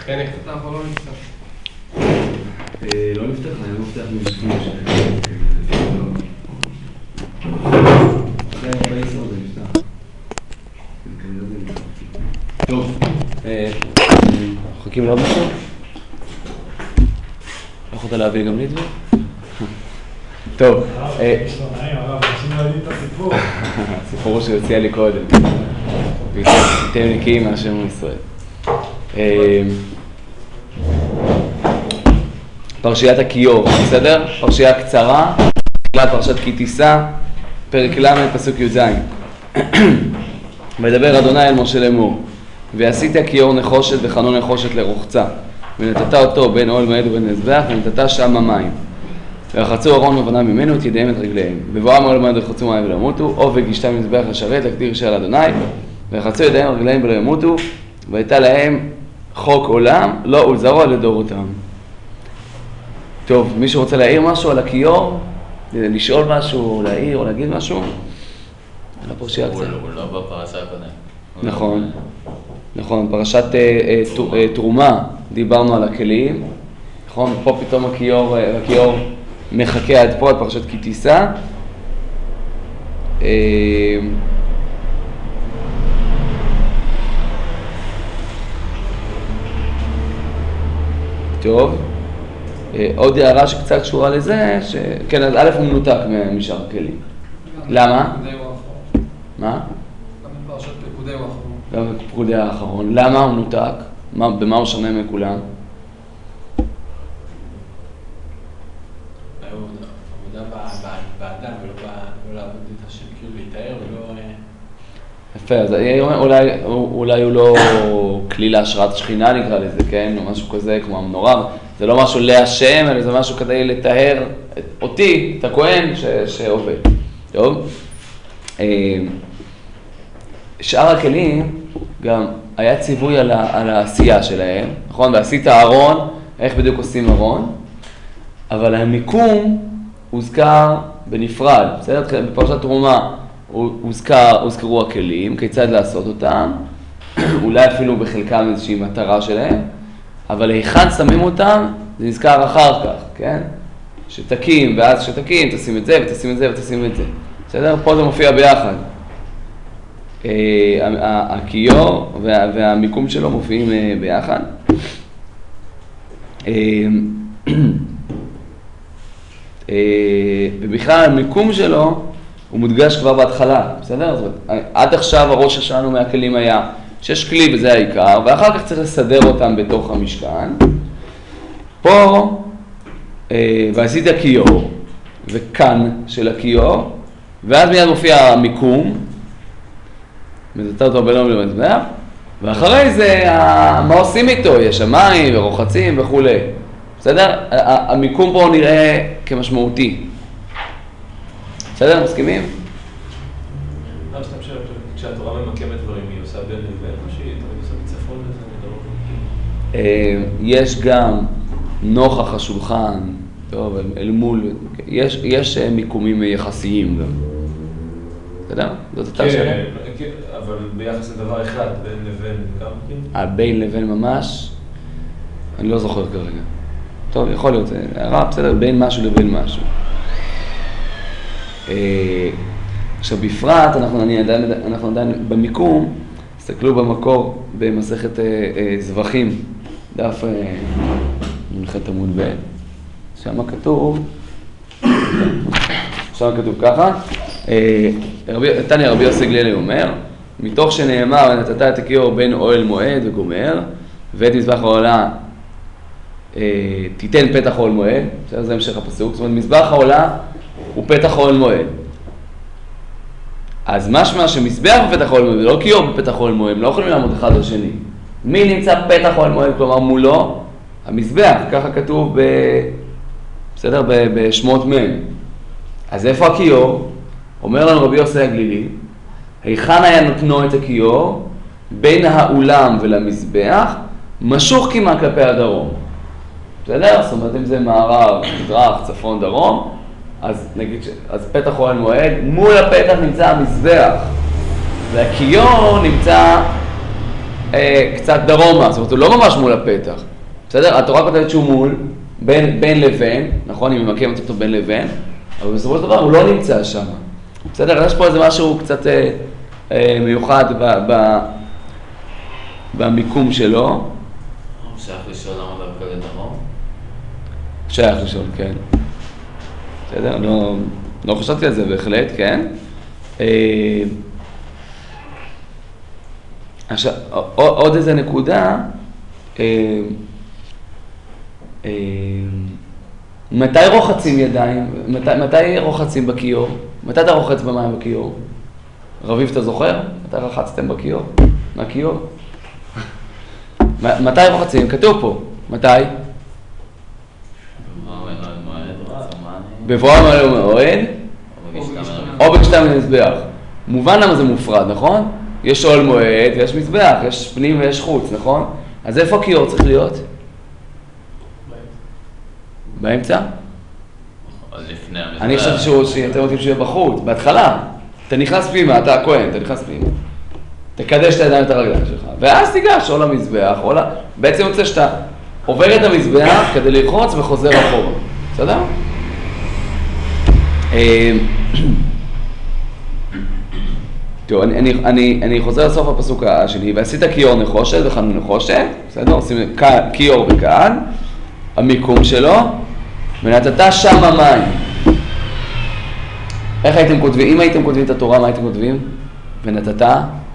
כן נפתח או לא נפתח? לא נפתח, אני לא מפתח משקיע אחרי 40 זה נפתח. טוב, חוקים לא משהו? לא יכולת להביא גם ליטבי? טוב. הסיפור שהוציאה לי קודם. ויתם נקיים מהשם מישראל. פרשיית הכיור, בסדר? פרשייה קצרה, פרשת כי תישא, פרק ל' פסוק י"ז. וידבר אדוני אל משה לאמור, ועשית הכיור נחושת וחנו נחושת לרוחצה, ונתת אותו בין אוהל מועד ובין מזבח, ונתת שם המים. ורחצו אהרון ובניו ממנו את ידיהם את רגליהם. בבואם אוהל מועד ורחצו מים ולא ימותו, עובד גישתם מזבח לשרת להקדיר שעל אדוני, ורחצו ידיהם רגליהם ולא ימותו, והייתה להם חוק עולם, לא ולזרוע לדורותם. טוב, מישהו רוצה להעיר משהו על הכיור? לשאול משהו, להעיר או להגיד משהו? על הפרשייה קצת. הוא לא בפרשה הקודם. נכון, נכון, פרשת תרומה דיברנו על הכלים, נכון, פה פתאום הכיור מחכה עד פה, עד פרשת כי תישא. טוב, עוד הערה שקצת קשורה לזה, כן, אז א' הוא מנותק משאר הכלים. למה? מה? גם בפרשת פקודי הוא האחרון. גם בפקודי האחרון. למה הוא מנותק? במה הוא שונה מכולם? עבודה באדם ולא לעבוד את השם, כאילו להתאר ולא... יפה, אז אולי הוא לא כלי להשראת שכינה נקרא לזה, כן? או משהו כזה כמו המנורה. זה לא משהו להשם, אלא זה משהו כדי לטהר אותי, את הכהן שעובד. טוב? שאר הכלים גם היה ציווי על העשייה שלהם, נכון? ועשית ארון, איך בדיוק עושים ארון? אבל המיקום הוזכר בנפרד, בסדר? בפרשת תרומה הוזכרו הכלים, כיצד לעשות אותם, אולי אפילו בחלקם איזושהי מטרה שלהם, אבל היכן שמים אותם, זה נזכר אחר כך, כן? שתקים, ואז שתקים, תשים את זה ותשים את זה ותשים את זה. בסדר? פה זה מופיע ביחד. הכיור והמיקום שלו מופיעים ביחד. ובכלל המיקום שלו הוא מודגש כבר בהתחלה, בסדר? זאת אומרת, עד עכשיו הראש שלנו מהכלים היה שיש כלי וזה העיקר, ואחר כך צריך לסדר אותם בתוך המשכן. פה, ועשית הכיור, וכאן של הכיור, ואז מיד מופיע המיקום, מזלת אותו בלום למזבח, ואחרי זה, מה עושים איתו? יש המים ורוחצים וכו'. בסדר? המיקום פה נראה כמשמעותי. בסדר? מסכימים? לא, סתם שאלה, כשהתורה ממקמת דברים, היא עושה בין לבין, או שהיא עושה בצפון וזה מדרום? יש גם נוכח השולחן, טוב, אל מול, יש מיקומים יחסיים גם. בסדר? זאת אותה שאלה? כן, אבל ביחס לדבר אחד, בין לבין גם? בין לבין ממש, אני לא זוכר כרגע. טוב, יכול להיות, הערה, בסדר, בין משהו לבין משהו. עכשיו, בפרט, אנחנו עדיין במיקום, תסתכלו במקור במסכת זבחים, דף מלכת עמוד ב', שם כתוב ככה, תניא רבי יוסי גלילי אומר, מתוך שנאמר, נתת את הכיור בין אוהל מועד וגומר, ואת מזבח העולה תיתן פתח אוהל מועד, זה המשך הפסוק, זאת אומרת, מזבח העולה הוא פתח אוהל מועד. אז משמע שמזבח בפתח אוהל מועד, ולא כיור בפתח אוהל מועד, לא יכולים לעמוד אחד על שני. מי נמצא פתח אוהל מועד, כלומר מולו? המזבח, ככה כתוב בסדר, בשמות מ'. אז איפה הכיור? אומר לנו רבי יוסי הגלילי, היכן היה נותנו את הכיור? בין האולם ולמזבח, משוך כמעט כלפי הדרום. בסדר? זאת אומרת, אם זה מערב, מזרח, צפון, דרום, אז נגיד אז פתח אוהל מועד, מול הפתח נמצא המזבח, והכיור נמצא קצת דרומה, זאת אומרת, הוא לא ממש מול הפתח. בסדר? התורה כותבת שהוא מול, בין לבין, נכון? היא ממקמת אותו בין לבין, אבל בסופו של דבר הוא לא נמצא שם. בסדר? יש פה איזה משהו קצת מיוחד במיקום שלו. הוא שייך לשאול למה דווקא לדרום? שייך לשאול, כן. בסדר? לא חשבתי על זה בהחלט, כן. עכשיו, עוד איזה נקודה, מתי רוחצים ידיים? מתי רוחצים בכיור? מתי אתה רוחץ במים בכיור? רביב, אתה זוכר? מתי רחצתם בכיור? מהכיור? מתי רוחצים? כתוב פה. מתי? בבואם על המועד או בקשתם למזבח. מובן למה זה מופרד, נכון? יש אוהל מועד ויש מזבח, יש פנים ויש חוץ, נכון? אז איפה הכיור צריך להיות? באמצע? לפני המזבח. אני חשבתי שאתם רוצים שיהיה בחוץ, בהתחלה. אתה נכנס פנימה, אתה הכהן, אתה נכנס פנימה. תקדש את הידיים ואת הרגליים שלך, ואז תיגש או למזבח, או בעצם יוצא שאתה עובר את המזבח כדי לרחוץ וחוזר אחורה. בסדר? טוב, אני חוזר לסוף הפסוק השני, ועשית כיור נחושת וחנון נחושת, בסדר? עושים כיור וכאן, המיקום שלו, ונתת שם המים. איך הייתם כותבים? אם הייתם כותבים את התורה, מה הייתם כותבים? ונתת?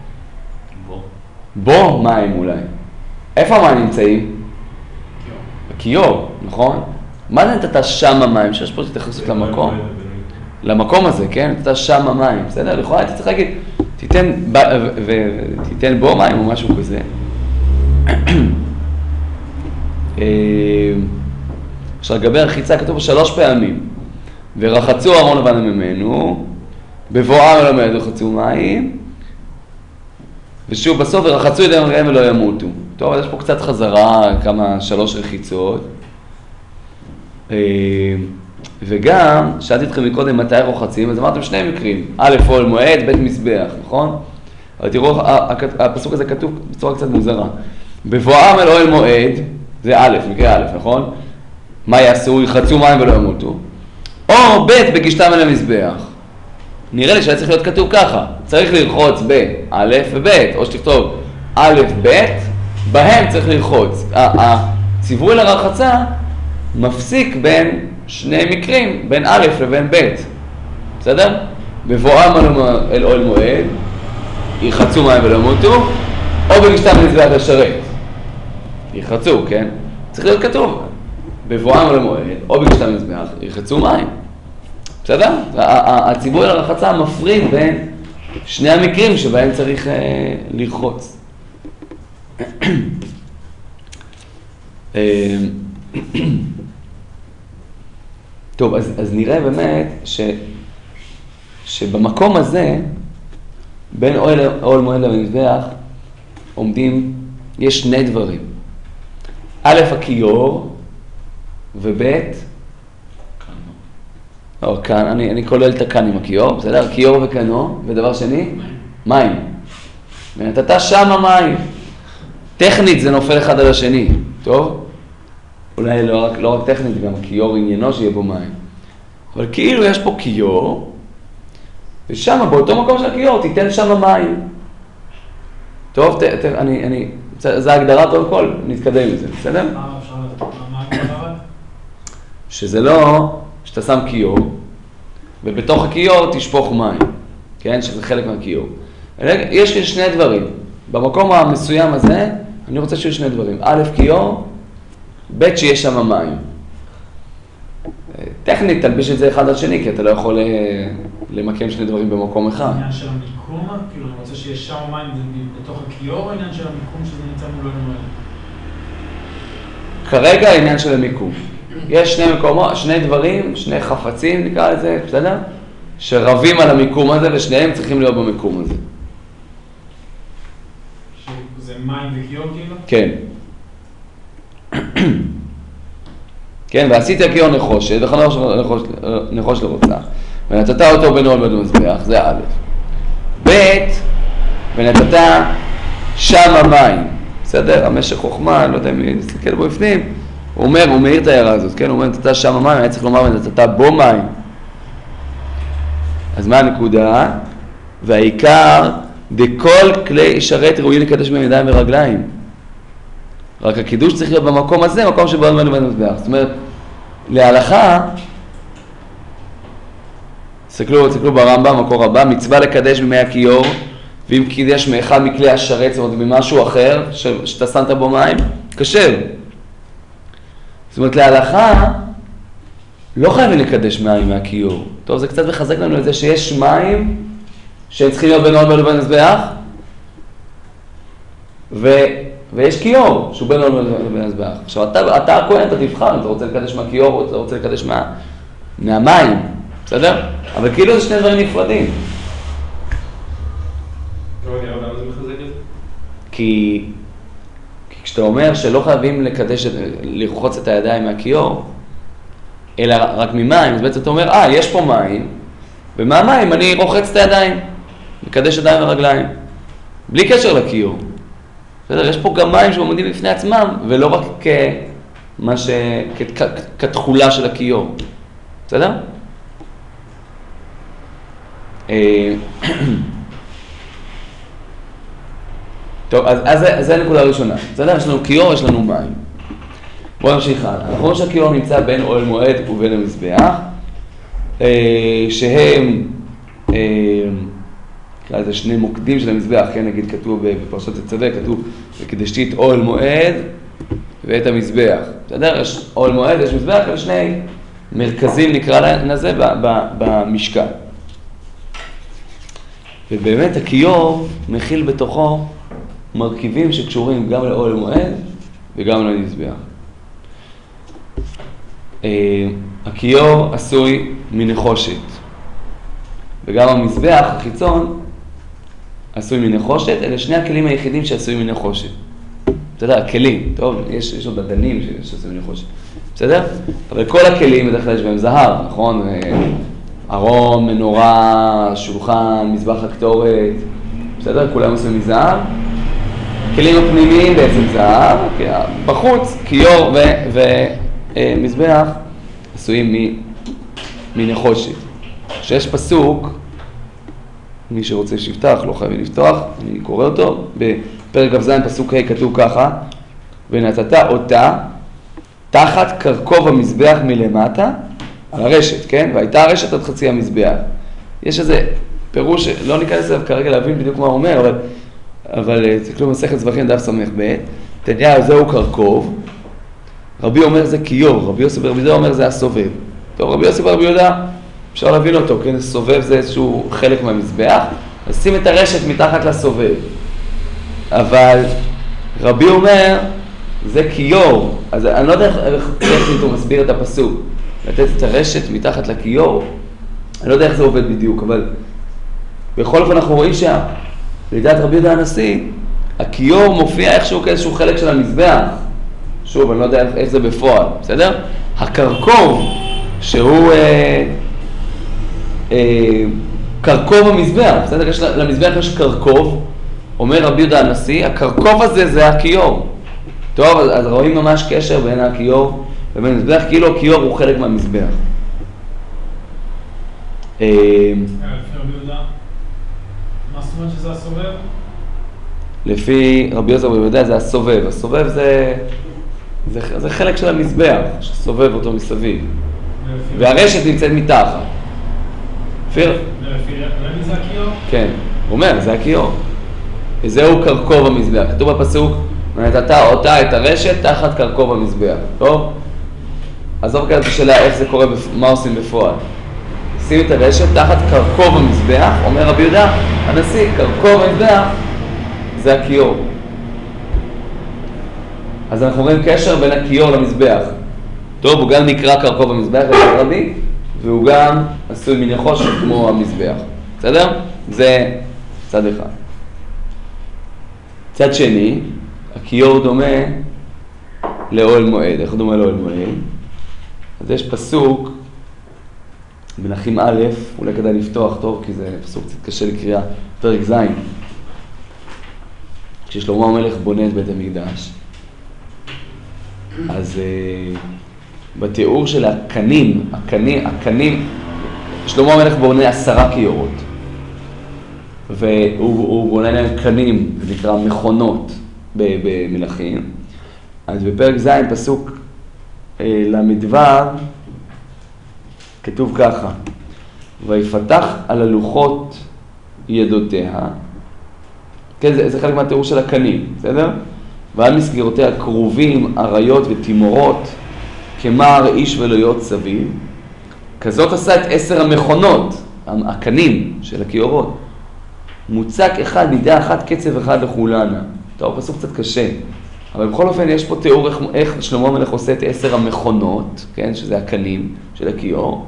בו מים אולי. איפה המים נמצאים? בכיור, נכון? מה זה נתת שם המים? שיש פה התייחסות למקום. למקום הזה, כן? נתת שם המים, בסדר? לכאורה הייתי צריך להגיד, תיתן בו מים או משהו כזה. עכשיו, לגבי הרחיצה כתוב 3 פעמים. ורחצו אהרון לבן ממנו, בבואם אל המועד ורחצו מים, ושוב בסוף ורחצו ידיהם רגליהם ולא ימותו. טוב, אז יש פה קצת חזרה, 3 רחיצות. וגם, שאלתי אתכם מקודם מתי רוחצים, אז אמרתם 2 מקרים. א', אוהל מועד, ב' מזבח, נכון? אבל תראו, הפסוק הזה כתוב בצורה קצת מוזרה. בבואם אל אוהל מועד, זה א', מקרה א', נכון? מה יעשו? יחצו מים ולא ימותו. או ב' בגישתם אל המזבח. נראה לי שהיה צריך להיות כתוב ככה. צריך לרחוץ בא' וב', או שתכתוב א' ב', בהם צריך לרחוץ. הציווי לרחצה מפסיק בין 2 מקרים, בין א' לבין ב'. בסדר? בבואם אל אוהל מועד, יחצו מים ולא ימותו, או בגישתם אל המזבח לשרת. יחצו, כן? צריך להיות כתוב. בבואם אל המועד, או בגישתם אל המזבח, יחצו מים. בסדר? הציווי לרחצה מפריד בין 2 המקרים שבהם צריך לרחוץ. טוב, אז נראה באמת שבמקום הזה, בין אוהל מועד למזבח, עומדים, יש 2 דברים. א', הכיור, וב' או כאן, אני כולל את הכאן עם הכיור, בסדר? כיור וכנו, ודבר שני, מים. ונתת שם המים. טכנית זה נופל אחד על השני, טוב? אולי לא רק טכנית, גם הכיור עניינו שיהיה בו מים. אבל כאילו יש פה כיור, ושם, באותו מקום של הכיור, תיתן שם מים. טוב, זה ההגדרה טוב כל, נתקדם עם זה, בסדר? מה הגדרה? שזה לא שאתה שם כיור, ובתוך הכיור תשפוך מים, כן? שזה חלק מהכיור. יש לי 2 דברים. במקום המסוים הזה, אני רוצה שיהיו 2 דברים. א', כיור, ב', שיש שם מים. טכנית, תלביש את זה אחד על שני, כי אתה לא יכול למקם 2 דברים במקום אחד. העניין של המיקום, כאילו אני רוצה שיש שם מים בתוך הכיור, או העניין של המיקום שזה נמצא מול המועד? כרגע העניין של המיקום. יש 2 מקומות, 2 דברים, 2 חפצים נקרא לזה, בסדר? שרבים על המיקום הזה, ושניהם צריכים להיות במיקום הזה. שזה מים וכיור כאילו? כן. כן, ועשית הכיור נחושת, נחושת לרוצח, ונתת אותו בין אוהל במזבח, זה א'. ב', ונתת שם המים. בסדר, המשך חוכמה, לא יודע אם נסתכל בו בפנים, הוא מאיר את ההערה הזאת, כן? הוא אומר, נתתה שם מים, היה צריך לומר, נתתה בו מים. אז מה הנקודה? והעיקר, דכל כלי שרת ראויים לקדש בהם ידיים ורגליים. רק הקידוש צריך להיות במקום הזה, מקום שבו אדמנו בן מזבח. זאת אומרת, להלכה, תסתכלו ברמב"ם, מקור הבא, מצווה לקדש במי הכיור, ואם קידש מאחד מכלי השרת, זאת אומרת, ממשהו אחר, שאתה שמת בו מים, כשר. זאת אומרת, להלכה, לא חייבים לקדש מים מהכיור. טוב, זה קצת מחזק לנו את זה שיש מים שהם צריכים להיות בין אדמנו בן מזבח, ויש כיור שהוא בין אדמנו בן מזבח. עכשיו, אתה הכהן, אתה תבחר אם אתה רוצה לקדש מהכיור או אתה רוצה לקדש מהמים, בסדר? אבל כאילו זה שני דברים נפרדים. למה זה מחזק את זה? כי כשאתה אומר שלא חייבים לרחוץ את הידיים מהכיור, אלא רק ממים, אז בעצם אתה אומר, יש פה מים, ומהמים אני רוחץ את הידיים, מקדש ידיים ורגליים, בלי קשר לכיור. בסדר, יש פה גם מים שעומדים בפני עצמם, ולא רק כתחולה של הכיור. בסדר? טוב, אז זה הנקודה הראשונה. בסדר? יש לנו כיור, יש לנו מים. בואו נמשיך הלאה. אנחנו רואים שהכיור נמצא בין אוהל מועד ובין המזבח, שהם, נקרא לזה שני מוקדים של המזבח, כן, נגיד כתוב בפרשת תצווה, כתוב וקדשתי את אוהל מועד ואת המזבח. בסדר? יש אוהל מועד, יש מזבח, יש שני מרכזים, נקרא לזה, במשכן. ובאמת הכיור מכיל בתוכו מרכיבים שקשורים גם לאוהל מועד וגם למזבח. הכיור עשוי מנחושת, וגם המזבח, החיצון, עשוי מנחושת. אלה שני הכלים היחידים שעשוי מנחושת. בסדר, הכלים, טוב, יש עוד אדנים שעשוי מנחושת. בסדר? אבל כל הכלים בדרך כלל יש בהם זהב, נכון? ארון, מנורה, שולחן, מזבח הקטורת, בסדר? כולם עושים מזהב. הכלים הפנימיים בעצם זהב, בחוץ, כיור ומזבח עשויים מנחושת. שיש פסוק, מי שרוצה שיפתח, לא חייבים לפתוח, אני קורא אותו, בפרק כ"ז פסוק ה' כתוב ככה, ונתת אותה תחת קרקוב המזבח מלמטה, על הרשת, כן? והייתה הרשת עד חצי המזבח. יש איזה פירוש, לא ניכנס לזה כרגע להבין בדיוק מה הוא אומר, אבל תסתכלו במסכת זבחים דף ס"ב, תניא זהו קרקוב, רבי אומר זה כיור, רבי יוסף ורבי יהודה אומר זה הסובב. טוב, רבי יוסף ורבי יהודה, אפשר להבין אותו, כן? סובב זה איזשהו חלק מהמזבח, אז שים את הרשת מתחת לסובב. אבל רבי אומר, זה כיור, אז אני לא יודע איך הוא מסביר את הפסוק, לתת את הרשת מתחת לכיור, אני לא יודע איך זה עובד בדיוק, אבל בכל אופן אנחנו רואים לדעת רבי יהודה הנשיא, הכיור מופיע איכשהו כאיזשהו חלק של המזבח. שוב, אני לא יודע איך זה בפועל, בסדר? הקרקוב, שהוא קרקוב המזבח, בסדר? למזבח יש קרקוב, אומר רבי יהודה הנשיא, הקרקוב הזה זה הכיור. טוב, אז רואים ממש קשר בין הכיור ובין המזבח, כאילו הכיור הוא חלק מהמזבח. לפי רבי יהודה, מה זאת אומרת שזה הסובב? לפי רבי יוסף ורבי יהודה זה הסובב. הסובב זה חלק של המזבח, שסובב אותו מסביב. והרשת נמצאת מתחת. ולפי רבי זה הכיור? כן, הוא אומר, זה הכיור. וזהו קרקוב המזבח. כתוב בפסוק, ונתת אותה את הרשת תחת קרקוב המזבח. טוב? עזוב כאן את השאלה איך זה קורה, מה עושים בפועל. שים את הרשת תחת קרקוב המזבח, אומר רבי יהודה, הנשיא, קרקוב המזבח זה הכיור. אז אנחנו רואים קשר בין הכיור למזבח. טוב, הוא גם נקרא קרקוב המזבח, רבי, והוא גם עשוי מנחושת כמו המזבח. בסדר? זה צד אחד. צד שני, הכיור דומה לאוהל מועד. איך הוא דומה לאוהל מועד? אז יש פסוק, מלכים א', אולי כדאי לפתוח טוב, כי זה פסוק קצת קשה לקריאה, פרק ז'. כששלמה המלך בונה את בית המקדש, אז בתיאור של הקנים, שלמה המלך בונה 10 כיורות, והוא בונה להם קנים, זה נקרא מכונות במלכים. אז בפרק ז' פסוק למדו, כתוב ככה, ויפתח על הלוחות ידותיה, כן, זה חלק מהתיאור של הקנים, בסדר? ועל מסגרותיה כרובים, אריות ותימורות, כמער איש ולויות סביב. כזאת עשה את 10 המכונות, הקנים של הכיורות. מוצק אחד, מידה אחת, קצב אחד לכולנה. טוב, פסוק קצת קשה. אבל בכל אופן יש פה תיאור איך שלמה המלך עושה את 10 המכונות, כן, שזה הקנים של הכיור.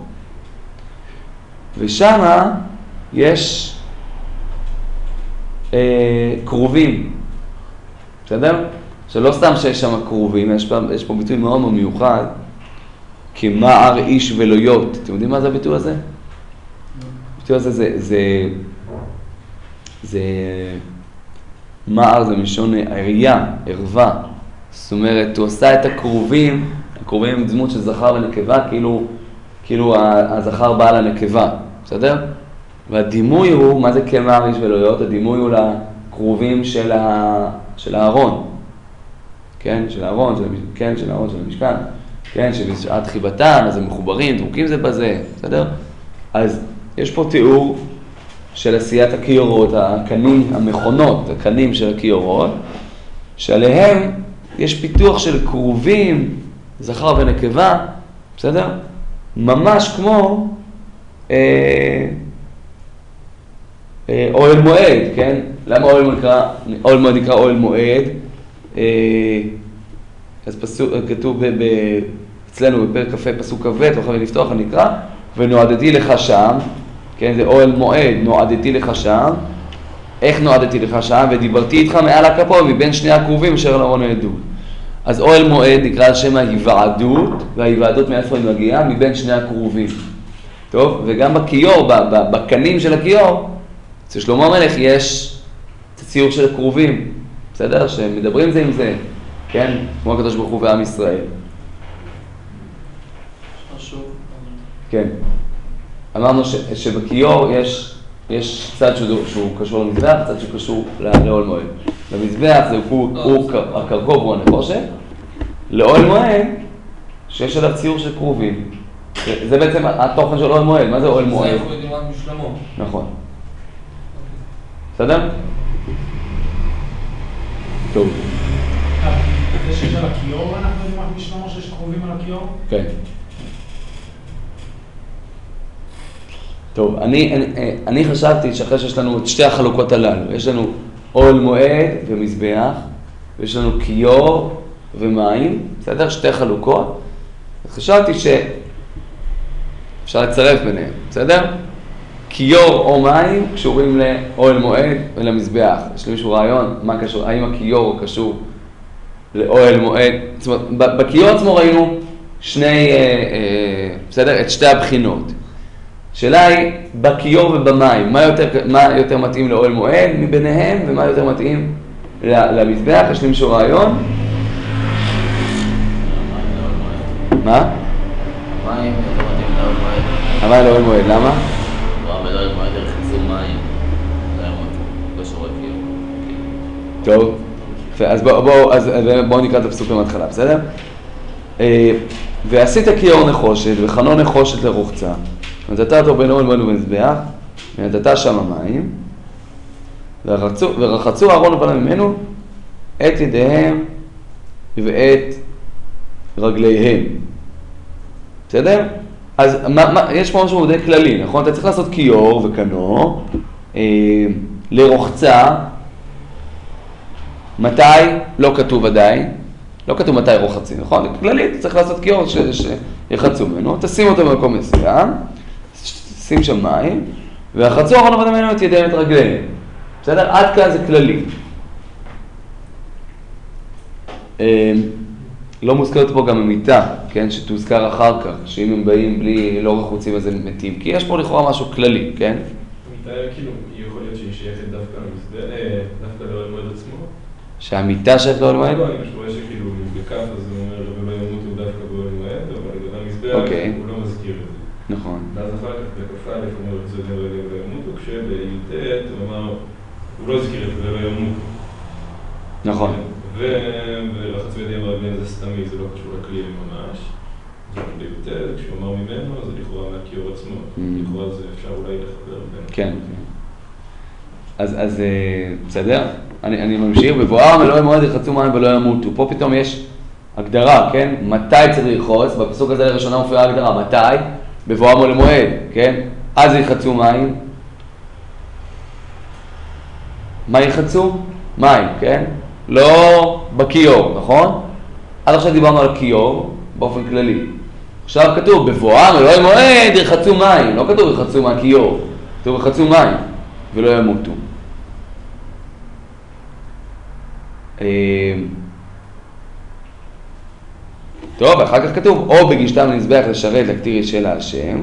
ושמה יש כרובים, בסדר? שלא סתם שיש שם כרובים, יש פה ביטוי מאוד מאוד מיוחד, כמער איש ולויות. אתם יודעים מה זה הביטוי הזה? הביטוי הזה זה מער, זה מלשון עריה, ערווה. זאת אומרת, הוא עשה את הכרובים הם דמות של זכר ונקבה, כאילו הזכר בא לנקבה, בסדר? והדימוי הוא, מה זה כמער איש ולויות? הדימוי הוא לכרובים של הארון. כן, של הארון, של המשכן. כן, שבשעת חיבתם, אז הם מחוברים, דבוקים זה בזה, בסדר? אז יש פה תיאור של עשיית הכיורות, הקנים, המכונות, הקנים של הכיורות, שעליהם יש פיתוח של כרובים, זכר ונקבה, בסדר? ממש כמו אוהל מועד, כן? למה אוהל מועד נקרא אוהל מועד? אז כתוב אצלנו בפרק כ"ה פסוק כ"ב, לא חייבים לפתוח, אני אקרא, ונועדתי לך שם, כן, זה אוהל מועד, נועדתי לך שם. איך נועדתי לך שם? ודיברתי איתך מעל הכפור מבין שני הכרובים אשר לארון העדות. אז אוהל מועד נקרא על שם ההיוועדות, וההיוועדות מאיפה היא מגיעה? מבין שני הכרובים. טוב, וגם בכיור, בקנים של הכיור, אצל שלמה המלך יש את הציור של הכרובים, בסדר? שמדברים זה עם זה, כן? כמו הקדוש ברוך הוא ועם ישראל. כן. אמרנו שבכיור יש צד שהוא קשור למזבח, צד שהוא קשור לאוהל מועד. במזבח הוא הקרקוב, הוא הנחושת. לאוהל מועד, שיש עליו ציור של כרובים. זה בעצם התוכן של אוהל מועד. מה זה אוהל מועד? זה אנחנו יודעים רק משלמה. נכון. בסדר? טוב. זה שיש על הכיור, אנחנו יודעים רק משלמה שיש כרובים על הכיור? כן. טוב, אני חשבתי שאחרי שיש לנו את שתי החלוקות הללו, יש לנו אוהל מועד ומזבח, ויש לנו כיור ומים, בסדר? שתי חלוקות. אז חשבתי שאפשר לצרף ביניהם, בסדר? כיור או מים קשורים לאוהל מועד ולמזבח. יש למישהו רעיון? מה קשור? האם הכיור קשור לאוהל מועד? זאת אומרת, בכיור עצמו ראינו בסדר? את שתי הבחינות. השאלה היא, בכיור ובמים, מה יותר מתאים לאוהל מועד מביניהם, ומה יותר מתאים למזבח? יש למישהו רעיון? מה? מים יותר מתאים לאוהל מועד. המים לאוהל מועד, למה? באוהל מועד ירחצו מים. זה היה מאוד קשור לכיור. טוב, אז בואו נקרא את הפסוק מההתחלה, בסדר? ועשית כיור נחושת וחנון נחושת לרוחצה, ונתת אותו בין אוהל מועד ומזבח, ונתת שם המים, ורחצו אהרון ובניו ממנו את ידיהם ואת רגליהם. בסדר? אז יש פה משהו די כללי, נכון? אתה צריך לעשות כיור וכנור לרוחצה. מתי? לא כתוב עדיין. לא כתוב מתי רוחצים, נכון? כללית, צריך לעשות כיור שיחצו ממנו. תשים אותו במקום מסוים, שים שם מים, ורחצו אהרון ובניו ממנו את ידיהם ואת רגליהם. בסדר? עד כאן זה כללי. לא מוזכרת פה גם המיטה, כן? שתוזכר אחר כך, שאם הם באים בלי לא רחוצים אז הם מתים, כי יש פה לכאורה משהו כללי, כן? המיטה כאילו, יכול להיות שהיא שייכת דווקא לאוהל מועד עצמו? שהמיטה שייכת לאוהל מועד? לא, אני פשוט רואה שכאילו בכף, אז הוא אומר ולא ימותו דווקא באוהל מועד, אבל לגבי המזבח הוא לא מזכיר את זה. נכון. ואז אחר כך בכ"א הוא אומר את זה ולא ימותו, כשבי"ט הוא אמר, הוא לא הזכיר את זה ולא ימותו. נכון. ורחצו ידיים ורגליהם זה סתמי, זה לא קשור לכלי ממש. זה בי"ט, כשהוא אמר ממנו, זה לכאורה מהכיור עצמו. לכאורה זה אפשר אולי לחבר בין. כן. אז בסדר? אני ממשיך, בבואם אלוהי מועד ירחצו מים ולא ימותו. פה פתאום יש הגדרה, כן? מתי צריך לרחוץ? בפסוק הזה לראשונה מופיעה הגדרה. מתי? בבואם אלוהי מועד, כן? אז ירחצו מים. מה ירחצו? מים, כן? לא בכיור, נכון? עד עכשיו דיברנו על כיור באופן כללי. עכשיו כתוב, בבואם אלוהי מועד ירחצו מים. לא כתוב ירחצו מהכיור, כתוב ירחצו מים ולא ימותו. טוב, אחר כך כתוב, או בגישתם למזבח לשרת להקטיר אישה להשם.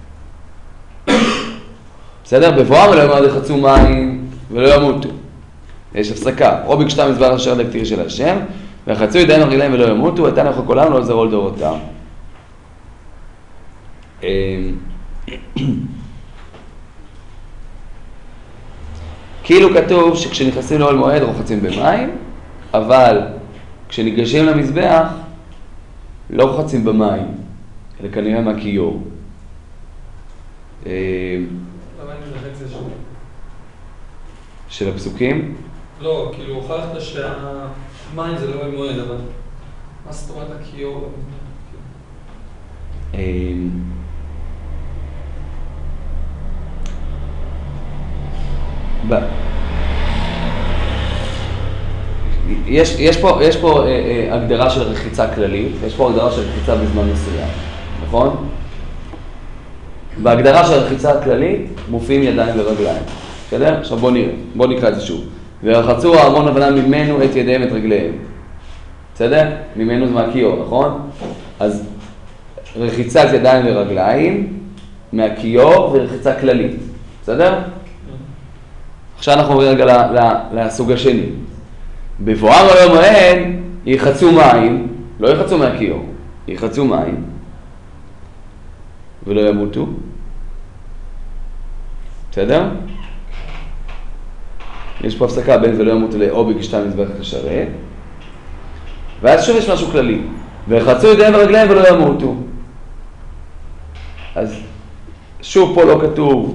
בסדר? בבואם אלוהי מועד ירחצו מים ולא ימותו. יש הפסקה, או בגישתם למזבח לשרת להקטיר אישה להשם, ורחצו ידיים ורגליהם ולא ימותו, ותן לך כולם לא יחזרו לדורותם. כאילו כתוב שכשנכנסים לאוהל מועד רוחצים במים, אבל כשניגשים למזבח לא רוחצים במים, אלא כנראה מהכיור. למה אני מלחץ את זה שוב? של הפסוקים? לא, כאילו הוכחת שהמים זה לא במועד, אבל מה זאת אומרת הכיור? יש פה הגדרה של רחיצה כללית, יש פה הגדרה של רחיצה בזמן מסוים, נכון? בהגדרה של רחיצה כללית מופיעים ידיים ורגליים, בסדר? עכשיו בוא נקרא את זה שוב. ורחצו הארון לבנה ממנו את ידיהם את רגליהם, בסדר? ממנו זה מהכיור, נכון? אז רחיצת ידיים ורגליים מהכיור ורחיצה כללית, בסדר? עכשיו אנחנו עוברים רגע לסוג השני. בבואם אלוהי מועד ירחצו מים, לא ירחצו מהכיור, ירחצו מים ולא ימותו. בסדר? יש פה הפסקה בין ולא ימותו או בגישתם למזבח לשרת. ואז שוב יש משהו כללי. וירחצו ידיהם ורגליהם ולא ימותו. אז שוב פה לא כתוב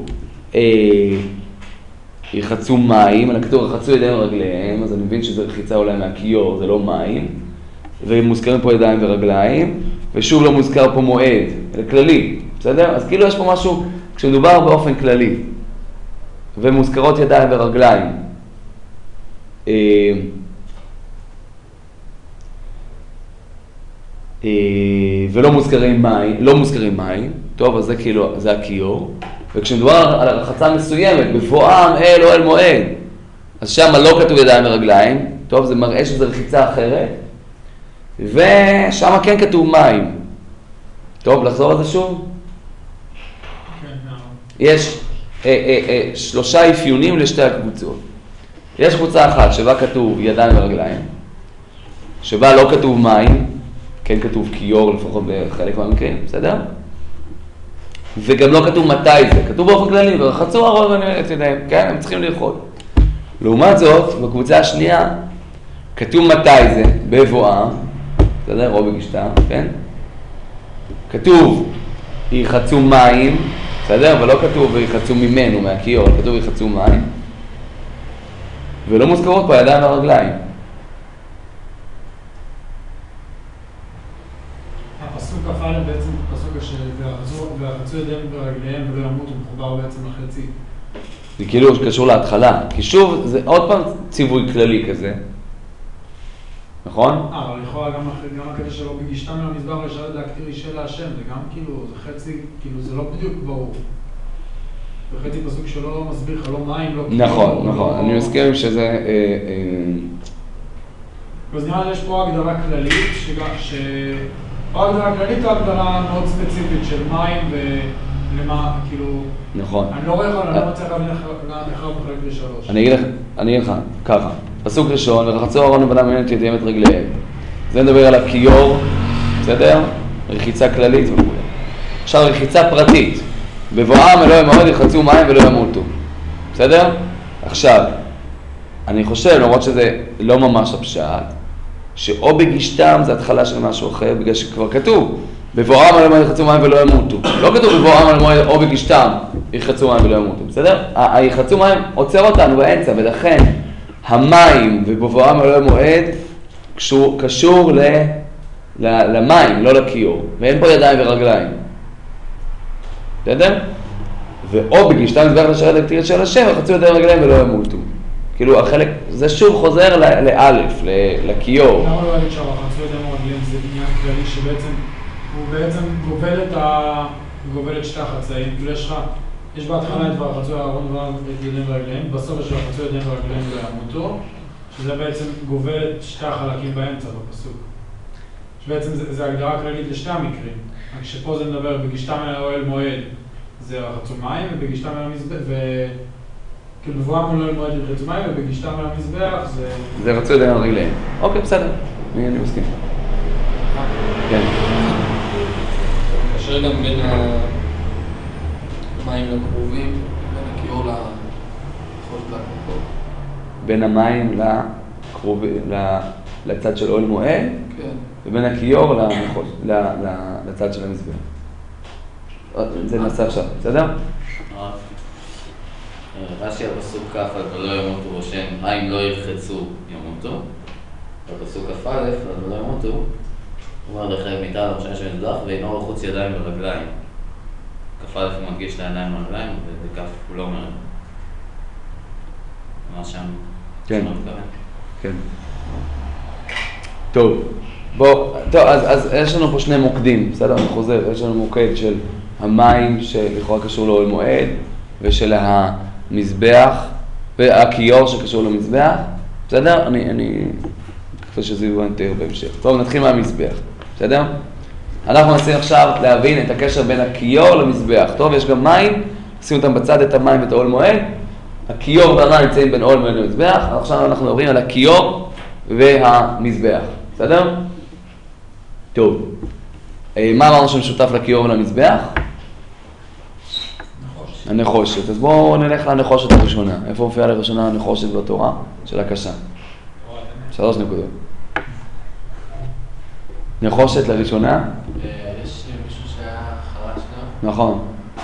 ירחצו מים, אלא כתוב ירחצו ידיהם ורגליהם, אז אני מבין שזה רחיצה אולי מהכיור, זה לא מים. ומוזכרים פה ידיים ורגליים, ושוב לא מוזכר פה מועד, אלא כללי, בסדר? אז כאילו יש פה משהו, כשמדובר באופן כללי, ומוזכרות ידיים ורגליים, ולא מוזכרים מים, לא מוזכרים מים, טוב, אז זה כאילו, זה הכיור. וכשמדובר על הרחצה מסוימת, בבואם אל או אל מועד, אז שם לא כתוב ידיים ורגליים, טוב, זה מראה שזו רחיצה אחרת, ושם כן כתוב מים. טוב, לחזור על זה שוב? יש שלושה אפיונים לשתי הקבוצות. יש קבוצה אחת שבה כתוב ידיים ורגליים, שבה לא כתוב מים, כן כתוב כיור לפחות בחלק מהמקרים, בסדר? וגם לא כתוב מתי זה, כתוב באופן כללי, ורחצו הארון את ידיהם, כן, הם צריכים לרחוץ. לעומת זאת, בקבוצה השנייה, כתוב מתי זה, בבואם, בסדר, או בגישתם, כן? כתוב, ירחצו מים, בסדר, אבל לא כתוב ירחצו ממנו, מהכיור, כתוב ירחצו מים, ולא מוזכרות פה ידיים ורגליים. הפסוק כ"א בעצם פסוק ורחצו ידיהם ורגליהם ולא ימותו, מחובר בעצם לחצי. זה כאילו קשור להתחלה, כי שוב זה עוד פעם ציווי כללי כזה, נכון? אבל לכאורה גם הקטע שלו בגישתם למזבח לשרת להקטיר אישה להשם, זה גם כאילו, זה חצי, כאילו זה לא בדיוק ברור. זה חצי פסוק שלא מסביר לך, לא מים, לא כאילו. נכון, נכון, אני מסכים שזה... אז נראה לי יש פה הגדרה כללית, או הגדרה כללית או הגדרה מאוד ספציפית של מים ולמה, כאילו... נכון. אני לא רואה לך, אני לא מצליח להבין איך הוא מחלק לשלוש. אני אגיד לך ככה, פסוק ראשון, ורחצו אהרון ובניו את ידיהם את רגליהם. זה מדבר על הכיור, בסדר? רחיצה כללית וכו'. עכשיו רחיצה פרטית. בבואם אלוהי מועד ירחצו מים ולא ימותו. בסדר? עכשיו, אני חושב, למרות שזה לא ממש הפשט, שאו בגישתם זה התחלה של משהו אחר, בגלל שכבר כתוב, בבואם אלוהי מועד ירחצו מים ולא ימותו. לא כתוב בבואם אלוהי מועד או בגישתם ירחצו מים ולא ימותו. בסדר? הירחצו מים עוצר אותנו באמצע, ולכן המים ובבואם אלוהי מועד קשור למים, לא לכיור. ואין פה ידיים ורגליים. בסדר? ואו בגישתם מזבח לשרת לכתיר של השם, ירחצו ידיים ורגליים ולא ימותו. כאילו החלק, זה שוב חוזר לאלף, לכיור. למה לא להגיד שהרחצו ידיים ורגליים זה עניין כללי שבעצם, הוא בעצם גובל את שתי החצאים, כאילו יש בהתחלה את רחצו אהרון ואת ידיים ורגליים, בסוף יש רחצו ידיים ורגליים ולא ימותו, שזה בעצם גובל את שתי החלקים באמצע בפסוק. שבעצם זה הגדרה כללית לשתי המקרים, רק שפה זה מדבר בגישתם אל האוהל מועד, זה רחצו מים, ובגישתם אל המזבח, כאילו בבואם אל מועד ירחצו מים, ובגישתם אל המזבח זה רחצו ידיים ורגליים. אוקיי, בסדר, אני מסכים. כן. קשר גם בין המים לקרובים, בין הכיור לחול. בין המים לצד של אוהל מועד, כן. ובין הכיור לצד של המזבח. זה נעשה עכשיו, בסדר? רש"י הפסוק כ' ולא ימותו רושם, מים לא ירחצו ימותו. בפסוק כ"א ולא ימותו, הוא אומר לחייב מיטה על ראשי המזבח ואינו רחוץ ידיים ורגליים. כ"א הוא מדגיש את הידיים ורגליים, ובכ' הוא לא אומר. מה שם? כן. כן. טוב, אז יש לנו פה שני מוקדים, בסדר? אני חוזר, יש לנו מוקד של המים שלכאורה קשור לאוהל מועד, ושל המזבח, והכיור שקשור למזבח, בסדר? אני חושב שזה יובן יותר בהמשך. טוב, נתחיל מהמזבח, בסדר? אנחנו מנסים עכשיו להבין את הקשר בין הכיור למזבח. טוב, יש גם מים, נשים אותם בצד את המים ואת האוהל מועד. הכיור והמים נמצאים בין אוהל מועד למזבח, עכשיו אנחנו מדברים על הכיור והמזבח, בסדר? טוב, מה אמרנו שמשותף לכיור ולמזבח? הנחושת. אז בואו נלך לנחושת הראשונה. איפה מופיעה לראשונה הנחושת בתורה? של הקשה. 3 נקודות. נחושת לראשונה? יש מישהו שהיה חרש גם. נכון.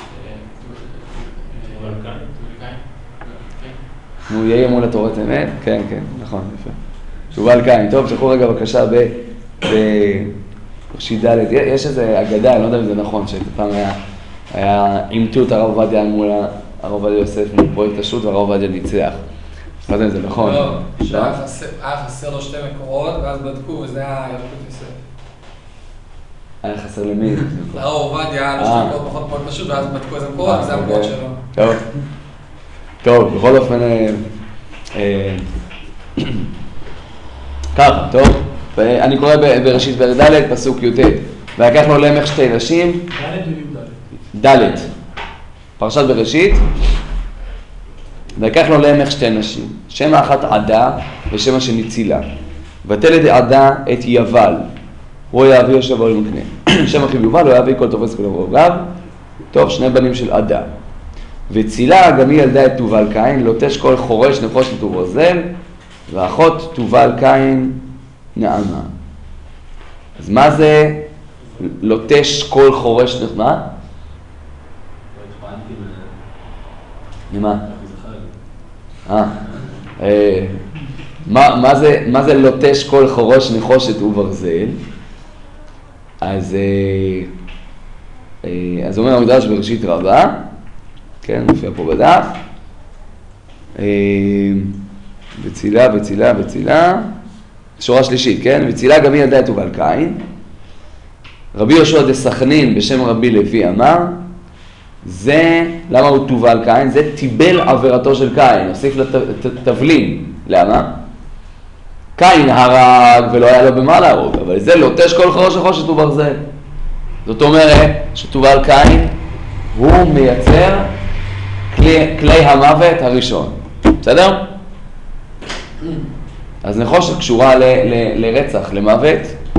תובל קין. נו, יהיה מול התורת אמת? כן, כן, נכון, יפה. תובל קין. טוב, תלכו רגע בבקשה בראשית ד'. יש איזו אגדה, אני לא יודע אם זה נכון, שפעם היה עימתו את הרב עובדיה מול הרב עובדיה יוסף מול פרויקט השו"ת והרב עובדיה ניצח. לא יודע אם זה נכון. לא, שהיה חסר לו 2 מקורות ואז בדקו וזה היה ילקוט יוסף. היה חסר למי? לרב עובדיה היה לו 2 מקורות פחות מאוד פשוט ואז בדקו איזה מקורות וזה המקורות שלו. טוב. טוב, בכל אופן ככה, טוב. אני קורא בראשית פרק ד' פסוק י"ט. ויקח לו למך 2 נשים. ד' פרשת בראשית. ויקח לו למך 2 נשים. שם האחת עדה ושם השני צילה. ותלד עדה את יבל. הוא היה אבי יושב על מקנה. שם אחיו יובל, הוא היה אבי כל תופס כל רוגב. טוב, 2 בנים של עדה. וצילה גם היא ילדה את תובל קין, לוטש כל חורש נחושת וברזל, ואחות תובל קין נעמה. אז מה זה לוטש כל חורש נחמה? מה? מה זה לוטש כל חורש נחושת וברזל? אז אומר המדרש בראשית רבה, כן, מופיע פה בדף, וצילה, שורה שלישית, כן, וצילה גם היא ילדה את תובל קין. רבי יהושע דסכנין בשם רבי לוי אמר, זה, למה הוא תובל קין? זה טיבל עבירתו של קין, הוסיף לתבלין, למה? קין הרג ולא היה לו במה להרוג, אבל זה לוטש כל חורש נחושת וברזל. זאת אומרת שתובל קין הוא מייצר כלי המוות הראשון, בסדר? אז נחושת קשורה לרצח, למוות.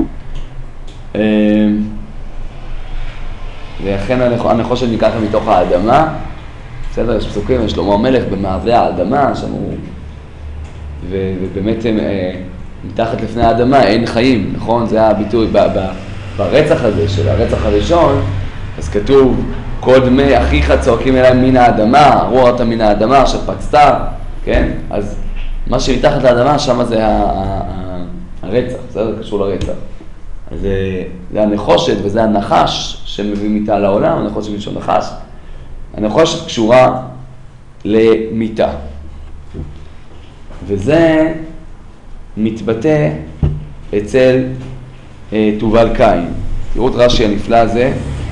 ולכן הנחושת ניקח מתוך האדמה. בסדר, יש פסוקים, יש שלמה המלך במעברי האדמה, שם הוא... ובאמת מתחת לפני האדמה אין חיים, נכון? זה הביטוי ברצח הזה, של הרצח הראשון, אז כתוב, כל דמי אחיך צועקים אליי מן האדמה, ארור אתה מן האדמה, אשר פצת, כן? אז מה שמתחת לאדמה, שם זה הרצח, בסדר? קשור לרצח. אז זה הנחושת וזה הנחש שמביא מיטה לעולם, הנחושת מלשון נחש. הנחושת קשורה למיטה. וזה מתבטא אצל תובל קין. תראו את רש"י הנפלא הזה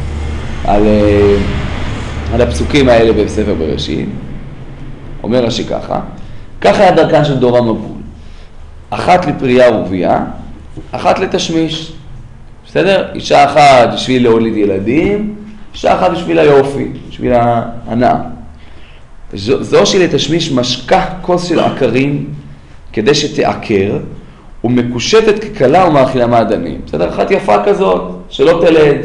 על הפסוקים האלה בספר בראשית. אומר רש"י ככה, ככה היה דרכן של דור המבול. אחת לפריה ורבייה, אחת לתשמיש. בסדר? אישה אחת בשביל להוליד ילדים, אישה אחת בשביל היופי, בשביל ההנאה. זו שלתשמיש משקה כוס של עקרים כדי שתעקר, ומקושטת כקלה ומאכילה מעדנים. בסדר? אחת יפה כזאת, שלא תלד.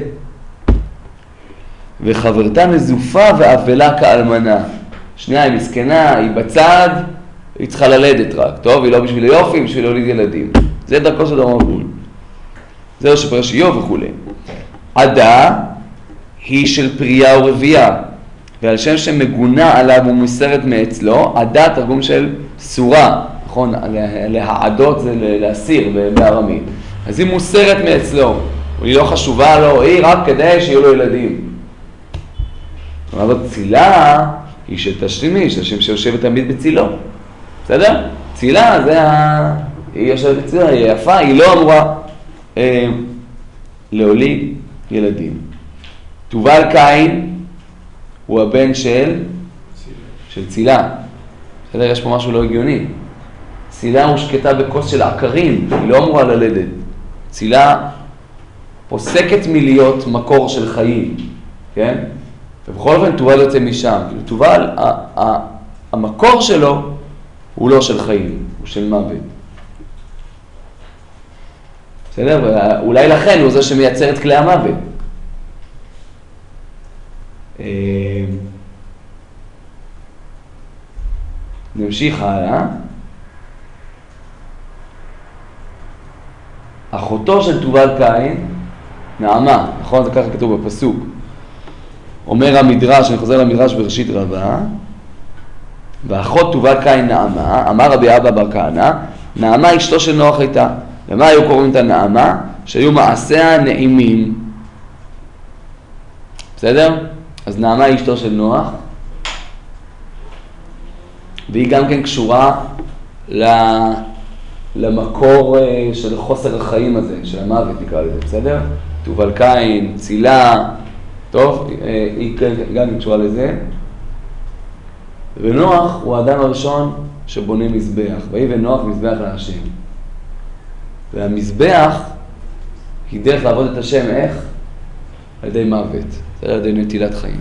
וחברתה מזופה ואבלה כאלמנה. שנייה, היא מסכנה, היא בצד, היא צריכה ללדת רק. טוב, היא לא בשביל היופי, היא בשביל להוליד ילדים. זה דרכו של דור המבול. זהו שפרש איוב וכו'. עדה היא של פריה ורבייה, ועל שם שמגונה עליו ומוסרת מאצלו, עדה תרגום של סורה, נכון? להעדות זה להסיר בארמית. אז היא מוסרת מאצלו, היא לא חשובה לו, היא רק כדי שיהיו לו ילדים. כלומר, צילה היא של תשמיש, השם שיושבת תמיד בצילו. בסדר? צילה זה היא יושבת בצילו, היא יפה, היא לא אמורה להוליד ילדים. תובל קין הוא הבן של צילה. בסדר, יש פה משהו לא הגיוני. צילה הושקטה בכוס של עקרים, היא לא אמורה ללדת. צילה פוסקת מלהיות מקור של חיים, כן? ובכל אופן תובל יוצא משם. תובל, המקור שלו הוא לא של חיים, הוא של מוות. בסדר? אולי לכן הוא זה שמייצר את כלי המוות. נמשיך הלאה. אחותו של תובל קין, נעמה, נכון? זה ככה כתוב בפסוק. אומר המדרש, אני חוזר למדרש בראשית רבה, ואחות תובל קין נעמה, אמר רבי אבא בר כהנא, נעמה אשתו של נוח הייתה. ומה היו קוראים את הנעמה? שהיו מעשיה נעימים. בסדר? אז נעמה היא אשתו של נוח, והיא גם כן קשורה למקור של חוסר החיים הזה, של המוות נקרא לזה, בסדר? תובל קין, צילה, טוב, היא גם קשורה לזה. ונוח הוא האדם הראשון שבונה מזבח, ויהי ונוח מזבח להשם. והמזבח היא דרך לעבוד את השם, איך? על ידי מוות, על ידי נטילת חיים.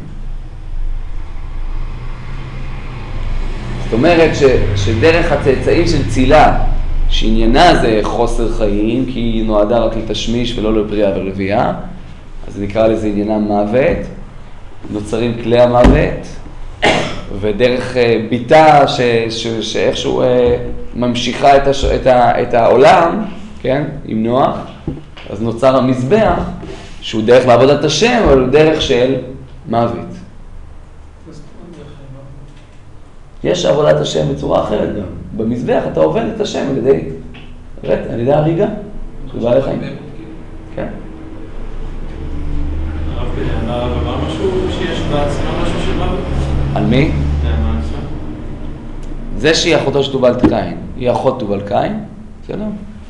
זאת אומרת שדרך הצאצאים של צילה, שעניינה זה חוסר חיים, כי היא נועדה רק לתשמיש ולא לפריה ורבייה, אז נקרא לזה עניינה מוות, נוצרים כלי המוות, ודרך ביתה שאיכשהו ממשיכה את העולם, כן, עם נוח, אז נוצר המזבח, שהוא דרך לעבודת השם, אבל הוא דרך של מוות. יש עבודת השם בצורה אחרת גם. במזבח אתה עובד את השם על ידי הריגה של בעלי חיים. כן. הרב אמר משהו שיש בעצמה משהו של מוות? על מי? זה שהיא אחותו של תובל קין. היא אחות תובל קין. בסדר?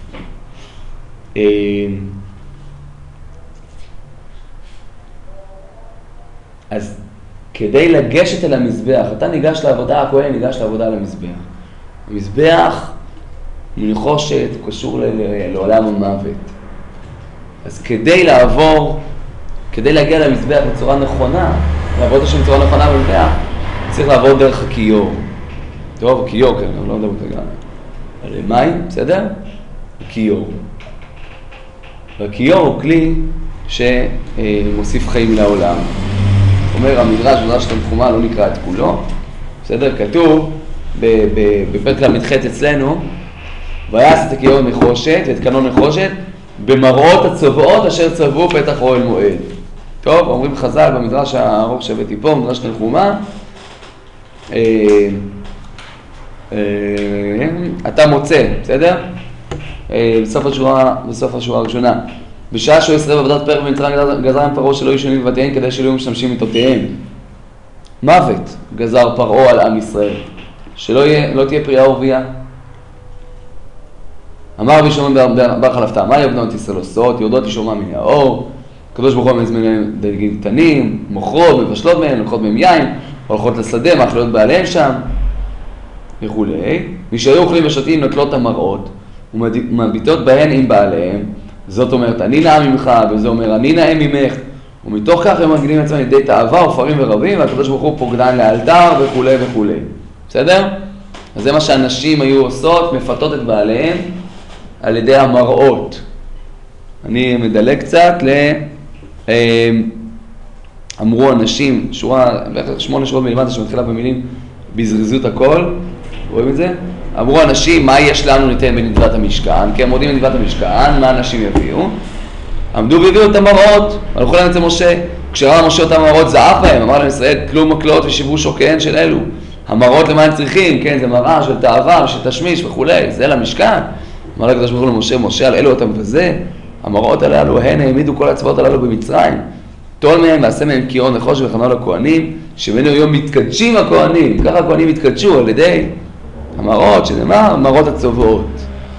אז כדי לגשת אל המזבח, אתה ניגש לעבודה, הכהן ניגש לעבודה על המזבח. המזבח מנחושת, הוא קשור לעולם המוות. אז כדי להגיע למזבח בצורה נכונה, לעבוד השם בצורה נכונה במזבח, צריך לעבור דרך הכיור. טוב, הכיור, כן, אני לא מדבר כרגע. למים, בסדר? כיור. והכיור הוא כלי שמוסיף חיים לעולם. אומר המדרש תנחומה, לא נקרא את כולו, בסדר? כתוב בפרק למ"ח אצלנו, ויעש את הכיור נחושת ואת קנון נחושת במראות הצובעות אשר צבעו פתח אוהל מועד. טוב, אומרים חז"ל במדרש הארוך שהבאתי פה, מדרש תנחומה, אתה מוצא, בסדר? בסוף השורה הראשונה. בשעה שהוא ישראל בעבודת פרעה במצרים גזר עם פרעה שלא ישנים בבתיהם כדי שלא יהיו משתמשים מיטותיהם. מוות גזר פרעה על עם ישראל, שלא תהיה פריאה ורבייה. אמר רבי שמעון בר חלפתא, מה יהיו בנות ישראל עושות? יורדות לשומע מן האור, הקדוש ברוך הוא מזמין להם דגים קטנים, מוכרות, מבשלות מהם, לוקחות מהם יין, הולכות לשדה, מאכילות בעליהם שם, וכולי. מי שהיו אוכלים ושותים נוטלות המראות, ומביטות בהן עם בעליהם, זאת אומרת, אני נאה ממך, וזה אומר, אני נאה ממך, ומתוך כך הם מגינים עצמם לידי תאווה, ופרים ורבים, והקדוש ברוך הוא פוקדן לאלתר, וכולי וכולי. בסדר? אז זה מה שהנשים היו עושות, מפתות את בעליהם, על ידי המראות. אני מדלג קצת אמרו אנשים, שורה, 8 שורות מלמטה שמתחילה במילים, בזריזות הכל, רואים את זה? אמרו אנשים, מה יש לנו ניתן בנדבת המשכן? כי הם מודים בנדבת המשכן, מה אנשים יביאו? עמדו והביאו את המראות, הלכו להם אצל משה, כשראה משה אותם המראות זעף בהם, אמר להם ישראל, תלו מקלות ושיברו שוקיהן של אלו. המראות למה הם צריכים, כן, זה מראה של תאווה, של תשמיש וכולי, זה למשכן. אמר הקדוש ברוך הוא למשה, משה על אלו אתה מבזה, המראות הללו, הן העמידו כל הצבאות הללו במצרים. תול מהם ועשה מהם כיור נחושת וחנה לכהנים, שמנו היום מתקדשים הכהנים, ככה הכהנים התקדשו על ידי המראות, שנאמר, מראות הצובעות.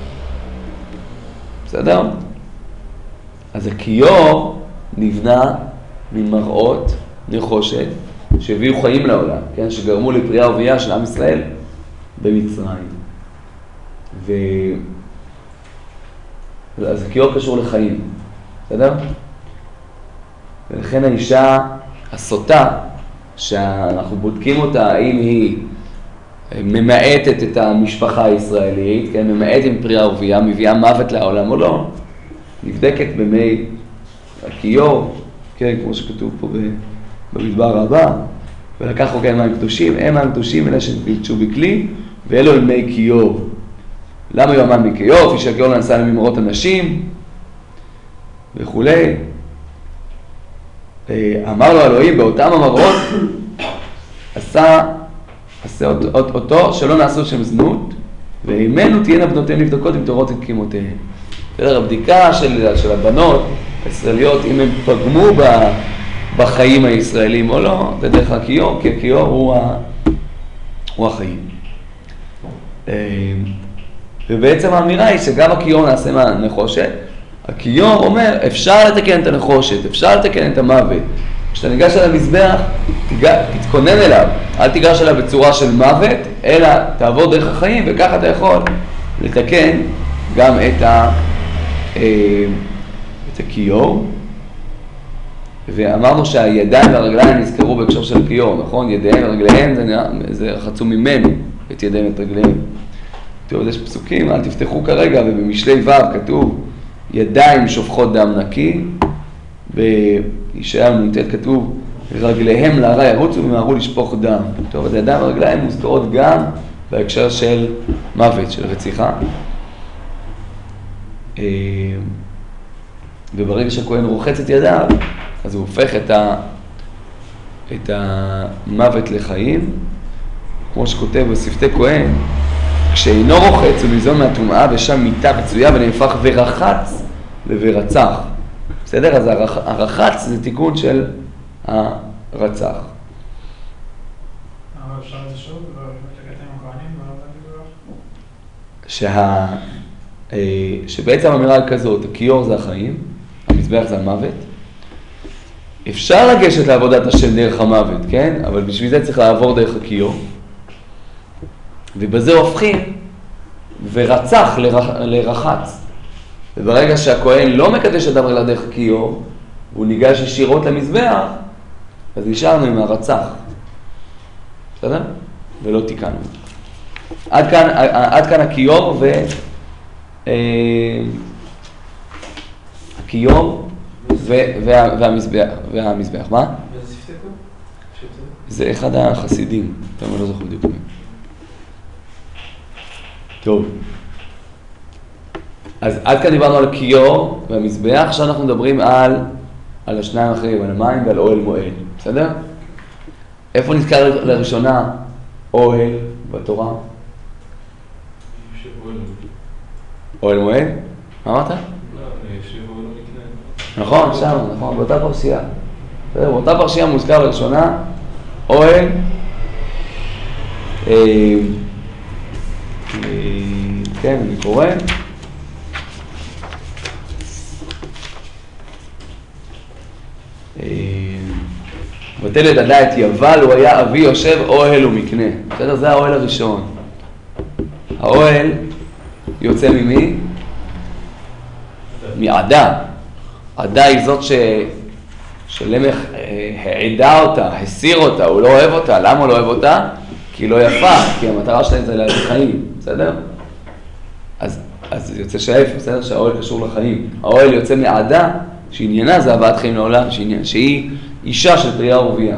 בסדר? אז הכיור נבנה ממראות נחושת שהביאו חיים לעולם, כן? שגרמו לפריאה ורבייה של עם ישראל במצרים. אז הכיור קשור לחיים, בסדר? ולכן האישה הסוטה, שאנחנו בודקים אותה, האם היא ממעטת את המשפחה הישראלית, כן? ממעטת עם פריאה ורבייה, מביאה מוות לעולם או לא, נבדקת במי הכיור, כן? כמו שכתוב פה במדבר הבא, ולקח חוקי מים קדושים, הם מים קדושים אלה שנפילצ'ו בכלי, ואלו הם מי כיור. למה יאמן מכיור? כפי שהכיור נעשה לממרות אנשים וכולי. אמר לו אלוהים באותם המראות, עשה אותו שלא נעשו שם זנות, ואימנו תהיינה בנותיהן לבדקות עם תורות וקיימותיהן. הבדיקה של הבנות הישראליות, אם הם פגמו בחיים הישראלים או לא, זה דרך הכיור, כי הכיור הוא החיים. ובעצם האמירה היא שגם הכיור נעשה מהנחושת. הכיור אומר, אפשר לתקן את הנחושת, אפשר לתקן את המוות. כשאתה ניגש על המזבח, תתכונן אליו. אל תיגש אליו בצורה של מוות, אלא תעבור דרך החיים, וככה אתה יכול לתקן גם את הכיור. ואמרנו שהידיים והרגליים נזכרו בהקשר של הכיור, נכון? ידיהם ורגליהם זה רחצו ממנו את ידיהם ואת רגליהם. טוב, יש פסוקים, אל תפתחו כרגע, ובמשלי ו' כתוב ידיים שופכות דם נקי, בישעיהו נ"ט כתוב רגליהם להרע ירוצו ומהרו לשפוך דם. טוב, אז ידיים ורגליים מוזכרות גם בהקשר של מוות, של רציחה. וברגע שהכהן רוחץ את ידיו, אז הוא הופך את המוות לחיים, כמו שכותב בשפתי כהן, כשאינו רוחץ הוא ניזון מהטומאה ושם מיטה רצויה ונהפך ורחץ ורצח. בסדר? אז הרחץ זה תיקון של הרצח. אבל אפשר את זה שוב? לתקן עם הכהנים? שבעצם האמירה היא כזאת, הכיור זה החיים, המזבח זה המוות. אפשר לגשת לעבודת השם דרך המוות, כן? אבל בשביל זה צריך לעבור דרך הכיור. ובזה הופכים ורצח לרחץ. וברגע שהכהן לא מקדש את הרגלה דרך הכיור, הוא ניגש ישירות למזבח, אז נשארנו עם הרצח. בסדר? ולא תיקנו. עד כאן הכיור הכיור והמזבח. מה? באיזה ספטקו? זה אחד החסידים, אתם לא זוכר בדיוק מי. טוב. אז עד כאן דיברנו על הכיור והמזבח, עכשיו אנחנו מדברים על השניים האחרים, על המים ועל אוהל מועד, בסדר? איפה נזכר לראשונה אוהל בתורה? אוהל מועד? מה אמרת? נכון, שם, נכון, באותה פרשייה. באותה פרשייה מוזכר לראשונה אוהל, כן, אני קורא. ותלד עדה את יבל, הוא היה אבי יושב אוהל ומקנה. בסדר? זה האוהל הראשון. האוהל יוצא ממי? מעדה. עדה היא זאת שלמך העדה אותה, הסיר אותה, הוא לא אוהב אותה. למה הוא לא אוהב אותה? כי היא לא יפה, כי המטרה שלהם זה להביא חיים, בסדר? אז יוצא שהאיפה, בסדר? שהאוהל קשור לחיים. האוהל יוצא מעדה שעניינה זה הבאת חיים לעולם, שהיא אישה של פריה ורבייה.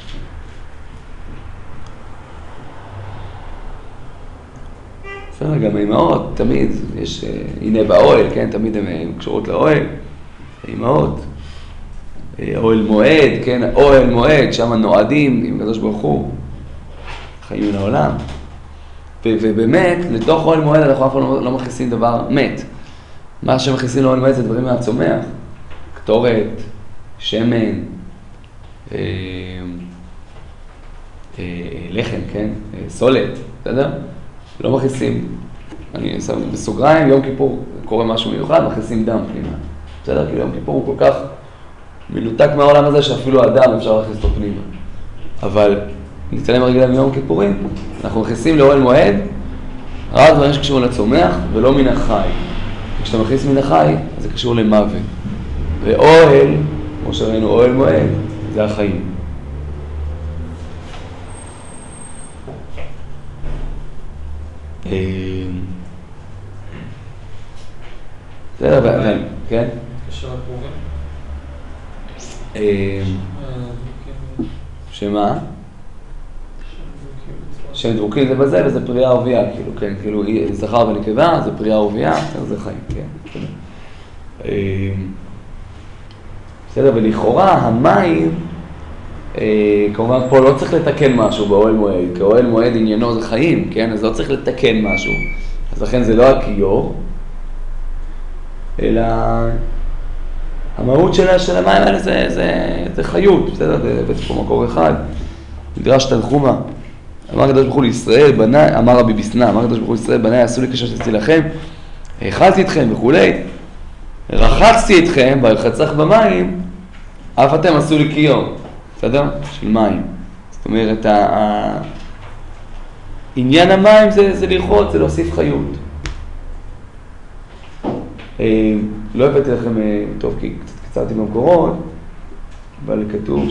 בסדר, גם האמהות, תמיד יש, הנה באוהל, כן, תמיד הן קשורות לאוהל, האמהות. אוהל מועד, כן, אוהל מועד, שם נועדים עם הקדוש ברוך הוא, חיים מן העולם. ובאמת, לתוך אוהל מועד אנחנו אף פעם לא מכניסים דבר מת. מה שמכניסים לאוהל מועד זה דברים מהצומח, קטורת, שמן, לחם, כן, סולת, בסדר? לא מכניסים. אני שם בסוגריים, יום כיפור קורה משהו מיוחד, מכניסים דם פנימה. בסדר? כי יום כיפור הוא כל כך מנותק מהעולם הזה שאפילו האדם אפשר להכניס אותו פנימה. אבל נצלם הרגילה מיום כיפורים, אנחנו מכניסים לאוהל מועד רק דברים שקשורים לצומח ולא מן החי. כשאתה מכניס מן החי, זה קשור למוות. ואוהל, כמו שראינו, אוהל מועד, זה החיים. בסדר, כן? קשר לקרובים? שמה? שהם דבוקים זה בזה וזה פריה ורבייה, כאילו, כן, כאילו, זכר ונקבה, זה פריה ורבייה, זה חיים, כן. בסדר, ולכאורה המים, כמובן פה לא צריך לתקן משהו באוהל מועד, כי אוהל מועד עניינו זה חיים, כן, אז לא צריך לתקן משהו, אז לכן זה לא הכיור, אלא המהות של המים האלה זה חיות, בסדר, זה מקור אחד. מדרש תנחומה, אמר הקדוש ברוך הוא לישראל, בניי, אמר רבי בסנה, אמר הקדוש ברוך הוא לישראל, בניי עשו לי קשר שתצאי לכם, האכלתי אתכם וכולי, רחצתי אתכם ברחצך במים, אף אתם עשו לי כיור, בסדר? של מים. זאת אומרת, עניין המים זה לרחוץ, זה להוסיף חיות. לא הבאתי לכם, טוב, כי קצת קצרתי במקורות, אבל כתוב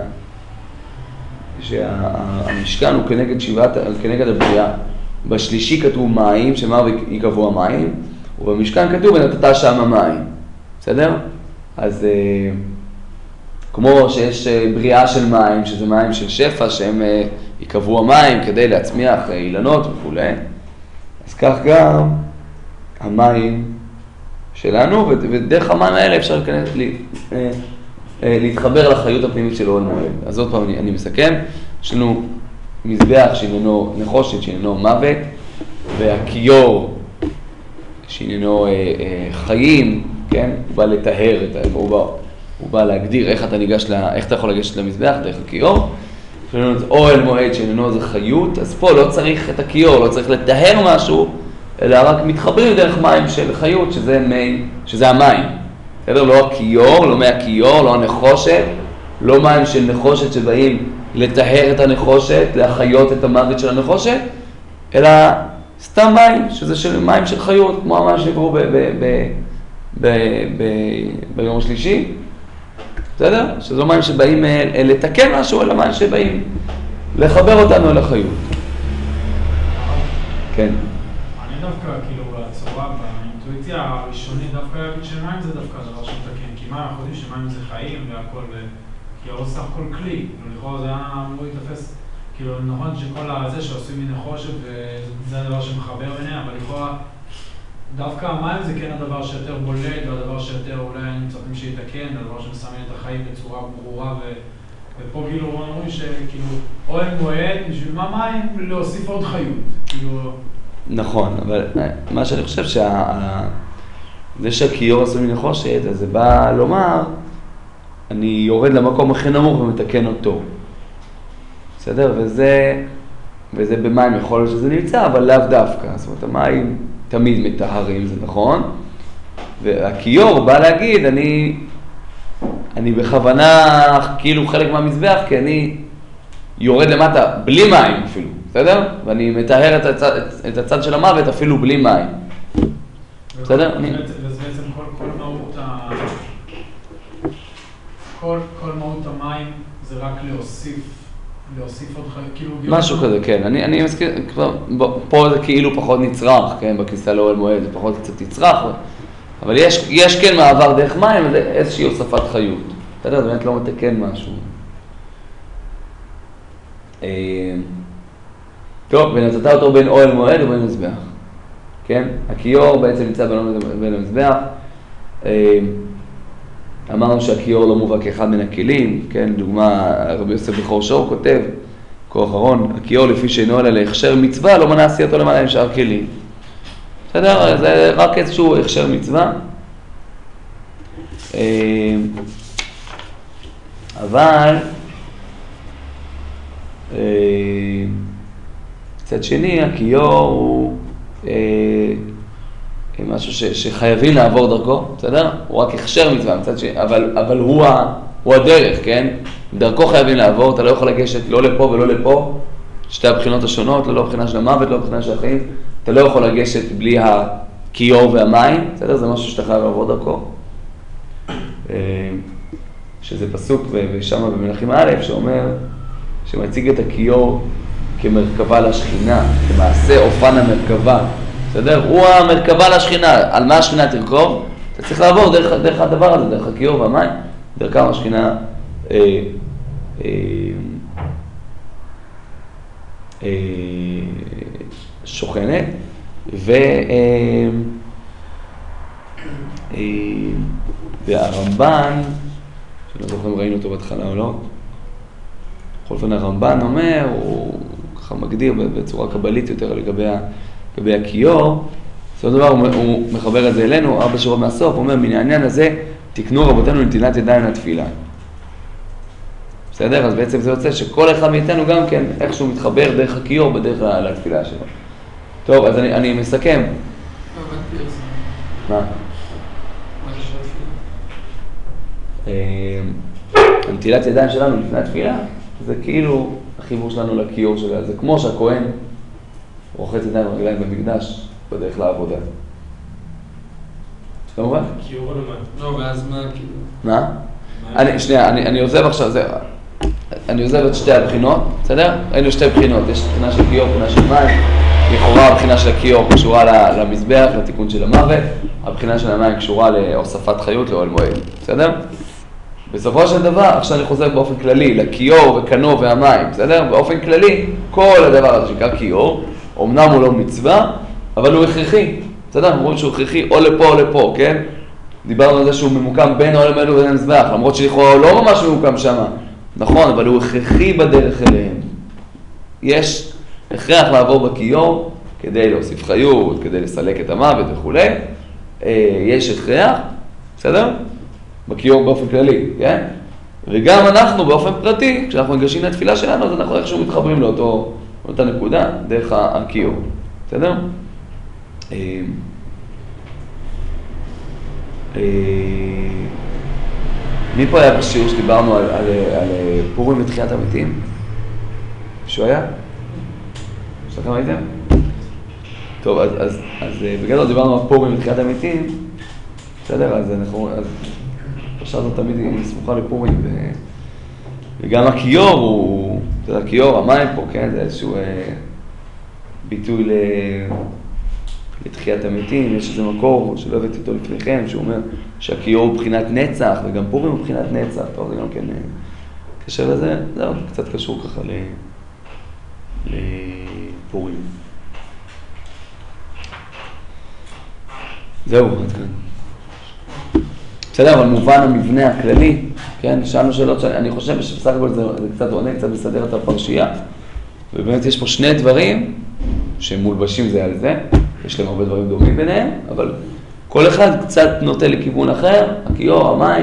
שהמשכן הוא כנגד הבריאה. בשלישי כתוב מים, שמה יקבעו המים, ובמשכן כתוב ונתת שם המים. בסדר? אז כמו שיש בריאה של מים, שזה מים של שפע, שהם יקבעו המים כדי להצמיח אילנות וכו'. אז כך גם המים שלנו, ודרך המים האלה אפשר להתחבר לחיות הפנימית של אוהל מועד. אז עוד פעם אני מסכם, יש לנו מזבח שעניינו נחושת, שעניינו מוות, והכיור שעניינו חיים, כן? הוא בא לטהר, הוא בא להגדיר איך אתה יכול לגשת למזבח דרך הכיור. יש לנו את אוהל מועד שעניינו זה חיות, אז פה לא צריך את הכיור, לא צריך לטהר משהו, אלא רק מתחברים דרך מים של חיות, שזה המים. בסדר? לא הכיור, לא מהכיור, לא הנחושת, לא מים של נחושת שבאים לטהר את הנחושת, להחיות את המוות של הנחושת, אלא סתם מים, שזה של מים של חיות, כמו המים שנקראו ביום השלישי. בסדר? שזה לא מים שבאים לתקן משהו, אלא מים שבאים לחבר אותנו אל החיות. כן. אני דווקא, כאילו, הצורה, באינטואיציה הראשונית, דווקא להגיד שמים זה דווקא דבר שמתקן, כי מים, אנחנו יודעים שמים זה חיים והכל, כי הוא סך הכל כלי, לכאורה זה היה אמור להתאפס, כאילו, נכון שכל הזה שעושים מנחושת וזה הדבר שמחבר ביניהם, אבל לכאורה, דווקא המים זה כן הדבר שיותר בולט, והדבר שיותר אולי מצפים שיתקן, הדבר שמסמן את החיים בצורה ברורה, ופה כאילו אומרים שכאילו, אוהל מועד, בשביל מה מים להוסיף עוד חיות, כאילו... נכון, אבל מה שאני חושב זה שהכיור עשוי מנחושת, אז זה בא לומר, אני יורד למקום הכי נמוך ומתקן אותו. בסדר? וזה במים יכול להיות שזה נמצא, אבל לאו דווקא. זאת אומרת, המים תמיד מטהרים, זה נכון. והכיור בא להגיד, אני בכוונה כאילו חלק מהמזבח, כי אני יורד למטה בלי מים אפילו, בסדר? ואני מטהר את הצד של המוות אפילו בלי מים. בסדר? וזה בעצם כל מהות המים זה רק להוסיף עוד חיים, כאילו... משהו כזה, כן. אני מזכיר, פה זה כאילו פחות נצרך, כן? בכניסה לאוהל מועד זה פחות קצת נצרך, אבל יש כן מעבר דרך מים, זה איזושהי הוספת חיות. בסדר? זה באמת לא מתקן משהו. טוב, ונצאת אותו בין אוהל מועד ובין מזבח. כן? הכיור בעצם נמצא בין המזבח. אמרנו שהכיור לא מובא כאחד מן הכלים, כן? דוגמה, רבי יוסף בכור שור כותב, כוח אחרון, הכיור לפי שאינו אלא להכשר מצווה, לא מנע עשייתו למעלה עם שאר כלים. בסדר? זה רק איזשהו הכשר מצווה. אבל מצד שני, הכיור הוא משהו שחייבים לעבור דרכו, בסדר? הוא רק הכשר מצווה, מצד שני, אבל הוא הדרך, כן? דרכו חייבים לעבור, אתה לא יכול לגשת לא לפה ולא לפה, שתי הבחינות השונות, לא הבחינה של המוות, לא הבחינה של החיים, אתה לא יכול לגשת בלי הכיור והמים, בסדר? זה משהו שאתה חייב לעבור דרכו. שזה פסוק ושמה במלכים א' שאומר, שמציג את הכיור כמרכבה לשכינה, כמעשה אופן המרכבה, בסדר? הוא המרכבה לשכינה, על מה השכינה תרכוב? אתה צריך לעבור דרך הדבר הזה, דרך הכיור והמים, דרכם השכינה שוכנת, והרמב"ן, שלא זוכר אם ראינו אותו בהתחלה או לא, בכל אופן הרמב"ן אומר, הוא ככה מגדיר בצורה קבלית יותר לגבי הכיור, בסופו של דבר הוא מחבר את זה אלינו, 4 שורות מהסוף, הוא אומר, מן העניין הזה תקנו רבותינו לנטילת ידיים לתפילה. בסדר? אז בעצם זה יוצא שכל אחד מאיתנו גם כן איכשהו מתחבר דרך הכיור בדרך לתפילה שלו. טוב, אז אני מסכם. מה? הנטילת ידיים שלנו לפני התפילה, זה כאילו החיבור שלנו לכיור שלה, זה כמו שהכהן רוחץ ידיים ורגליים במקדש בדרך לעבודה. כמובן? כיור או לא, ואז מה כאילו? מה? שנייה, אני עוזב עכשיו, אני עוזב את שתי הבחינות, בסדר? ראינו שתי בחינות, יש בחינה של כיור, בחינה של מים, לכאורה הבחינה של הכיור קשורה למזבח, לתיקון של המוות, הבחינה של המים קשורה להוספת חיות לאוהל מועד, בסדר? בסופו של דבר, עכשיו אני חוזר באופן כללי, לכיור וכנו והמים, בסדר? באופן כללי, כל הדבר הזה שנקרא כיור, אמנם הוא לא מצווה, אבל הוא הכרחי, בסדר? אנחנו רואים שהוא הכרחי או לפה או לפה, כן? דיברנו על זה שהוא ממוקם בין אוהל מועד ובין המזבח, למרות שלכאורה הוא לא ממש ממוקם שם, נכון, אבל הוא הכרחי בדרך אליהם. יש הכרח לעבור בכיור כדי להוסיף חיות, כדי לסלק את המוות וכו'. יש הכרח, בסדר? בכיור באופן כללי, כן? וגם אנחנו באופן פרטי, כשאנחנו ניגשים לתפילה שלנו, אז אנחנו איכשהו מתחברים לאותה נקודה, דרך הכיור, בסדר? מי פה היה בשיעור שדיברנו על פורים ותחיית המתים? מישהו היה? שלכם הייתם? טוב, אז בגלל דיברנו על פורים ותחיית המתים, בסדר? אז הפרשה הזאת תמיד היא סמוכה לפורים, וגם הכיור הוא, הכיור, המים פה, כן? זה איזשהו ביטוי לתחיית המתים, יש איזה מקור שלא הבאתי אותו לפניכם, שהוא אומר שהכיור הוא בחינת נצח, וגם פורים הוא בחינת נצח, טוב, זה גם כן קשר לזה, זהו, קצת קשור ככה לפורים. זהו, עד כאן. בסדר, אבל מובן המבנה הכללי, כן, שאלנו שאלות, אני חושב שבסך הכל זה קצת עונה, קצת מסדר את הפרשייה, ובאמת יש פה שני דברים שהם מולבשים זה על זה, יש להם הרבה דברים דומים ביניהם, אבל כל אחד קצת נוטה לכיוון אחר, הכיור, המים,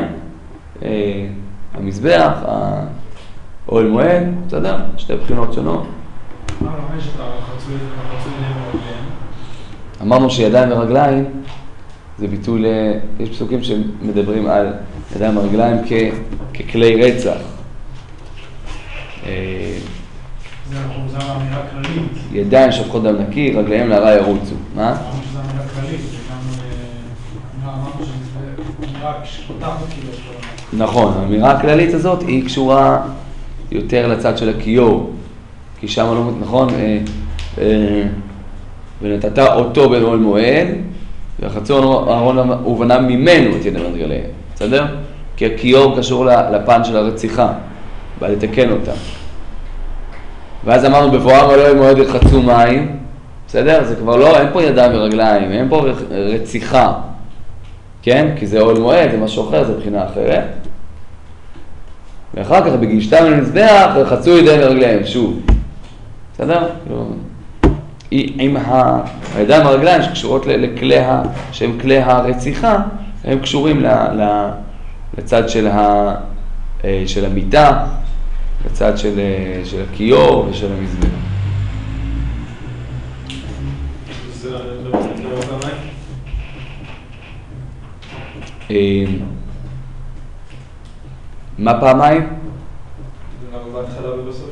המזבח, האוהל מועד, בסדר? שתי בחינות שונות. מה לומש את החצוי ידיים ורגליים? אמרנו שידיים ורגליים זה ביטוי יש פסוקים שמדברים על ידיים ורגליים ככלי רצח. זה האמירה כללית. ידיים שפכות דם נקי, רגליהם להרע ירוצו. מה? אמרנו שזה אמירה כללית, זה גם אמרנו שזה אמירה פותחת כאילו. נכון, האמירה הכללית הזאת היא קשורה יותר לצד של הכיור, כי שם לא נכון, ונתת אותו בין אוהל מועד, והחצור אהרון הוא בנה ממנו את ידיים ורגליהם, בסדר? כי הכיור קשור לפן של הרציחה, בא לתקן אותה. ואז אמרנו בבואם על אוהל מועד ירחצו מים, בסדר? זה כבר לא, אין פה ידיים ורגליים, אין פה רציחה, כן? כי זה אוהל מועד, זה משהו אחר, זה בחינה אחרת. ואחר כך בגישתם למזבח ירחצו ידיים ורגליהם, שוב. בסדר? עם הידיים והרגליים שקשורות לכלי שהם כלי הרציחה, הם קשורים לצד של המיטה, לצד של הכיור ושל המזבח. מה פעמיים? זה למה בהתחלה ובסוף?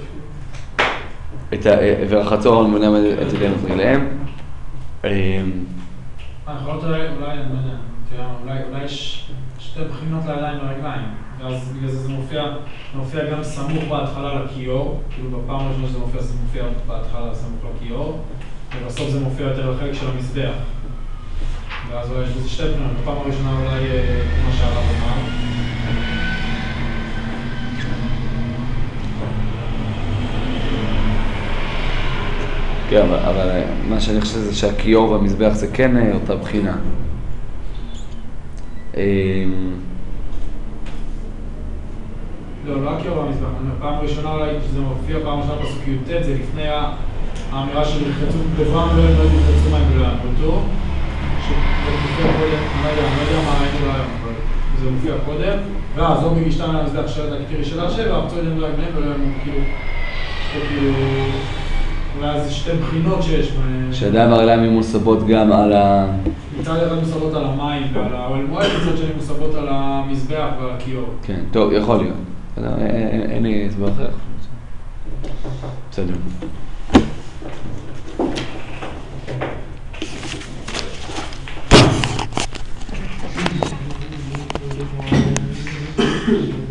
ורחצו אהרון מונה את ידיהם ורגליהם. יכולות אולי, אולי יש שתי בחינות לידיים ורגליים, ואז בגלל זה מופיע גם סמוך בהתחלה לכיור, כאילו בפעם הראשונה שזה מופיע, זה מופיע בהתחלה סמוך לכיור, ובסוף זה מופיע יותר לחלק של המזבח. ואז יש בזה שתי בחינות, בפעם הראשונה אולי כמו שהרב אמר. כן, אבל מה שאני חושב זה שהכיור והמזבח זה כן אותה בחינה. לא הכיור והמזבח. פעם ראשונה אולי שזה מופיע, פעם ראשונה פסוק י"ט, זה לפני האמירה של ירחצו, בבואם לא ירחצו מים ולא ימותו. שמופיע קודם, אני לא יודע מה ראינו להיום, אבל זה מופיע קודם. ואז או בגישתם על המזבח שרת הכתירי של השבע, ארצו ידיים ורגליהם ולא ימותו, כאילו... אולי זה שתי בחינות שיש בהן. שידיים ורגליים הם מוסבות גם על מצד אחד מוסבות על המים ועל האוהל מועד, מצד שני מוסבות על המזבח ועל הכיור. כן, טוב, יכול להיות. אין לי הסבר אחר. בסדר.